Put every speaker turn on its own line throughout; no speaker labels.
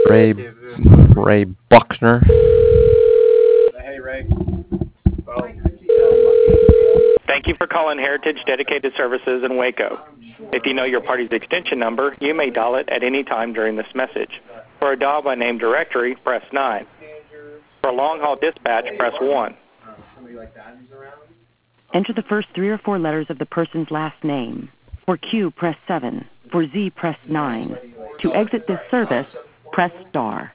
Ray Ray Buckner.
Hey, Ray.
Thank you for calling Heritage Dedicated Services in Waco. If you know your party's extension number, you may dial it at any time during this message. For a dial by name directory, press 9. For a long-haul dispatch, press 1.
Enter the first 3 or 4 letters of the person's last name. For Q, press 7. For Z, press 9. To exit this service, press star.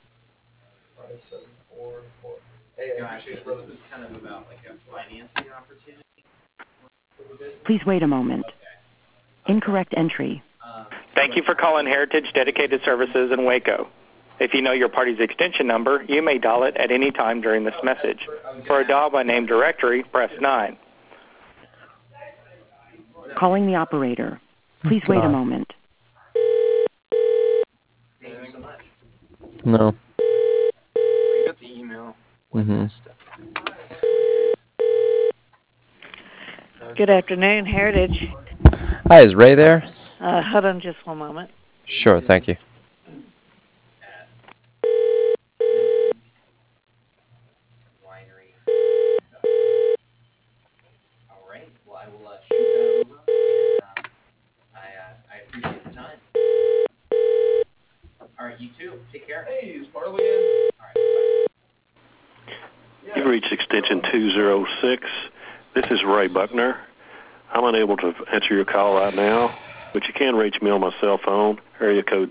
Please wait a moment. Incorrect entry.
Thank you for calling Heritage Dedicated Services in Waco. If you know your party's extension number, you may dial it at any time during this message. For a dial by name directory, press 9.
Calling the operator. Please wait a moment.
No.
We got the email.
Good afternoon, Heritage.
Hi, is Ray there?
Hold on just one moment.
Sure, thank you.
You've reached extension 206. This is Ray Buckner. I'm unable to answer your call right now, but you can reach me on my cell phone, area code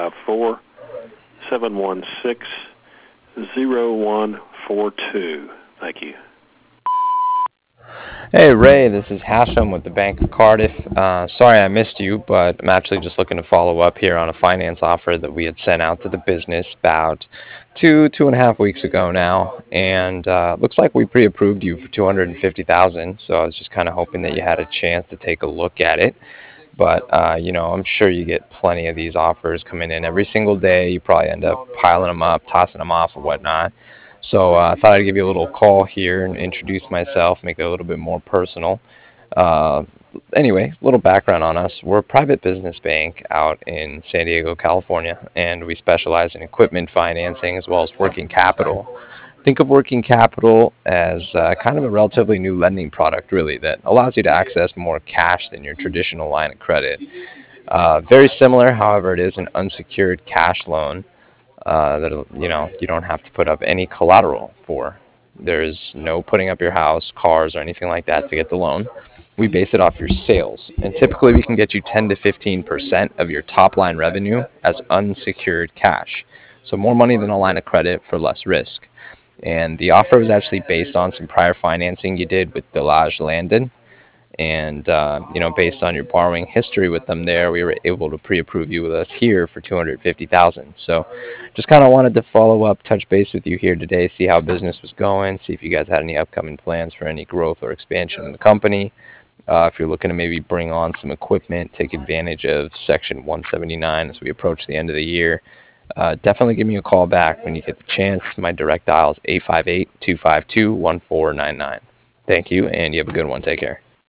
254-716-0142. Thank you.
Hey Ray, this is Hashem with the Bank of Cardiff. Sorry I missed you, but I'm actually just looking to follow up here on a finance offer that we had sent out to the business about 2.5 weeks ago now, and looks like we pre-approved you for $250,000. So I was just kind of hoping that you had a chance to take a look at it. But I'm sure you get plenty of these offers coming in every single day. You probably end up piling them up, tossing them off, or whatnot. So I thought I'd give you a little call here and introduce myself, make it a little bit more personal. Anyway, a little background on us. We're a private business bank out in San Diego, California, and we specialize in equipment financing as well as working capital. Think of working capital as kind of a relatively new lending product, really, that allows you to access more cash than your traditional line of credit. Very similar, however, it is an unsecured cash loan that you don't have to put up any collateral for. There's no putting up your house, cars, or anything like that to get the loan. We base it off your sales, and typically we can get you 10 to 15% of your top line revenue as unsecured cash. So more money than a line of credit for less risk. And the offer was actually based on some prior financing you did with Delage Landon. And, based on your borrowing history with them there, we were able to pre-approve you with us here for $250,000. So just kind of wanted to follow up, touch base with you here today, see how business was going, see if you guys had any upcoming plans for any growth or expansion in the company. If you're looking to maybe bring on some equipment, take advantage of Section 179 as we approach the end of the year, definitely give me a call back when you get the chance. My direct dial is 858-252-1499. Thank you, and you have a good one. Take care.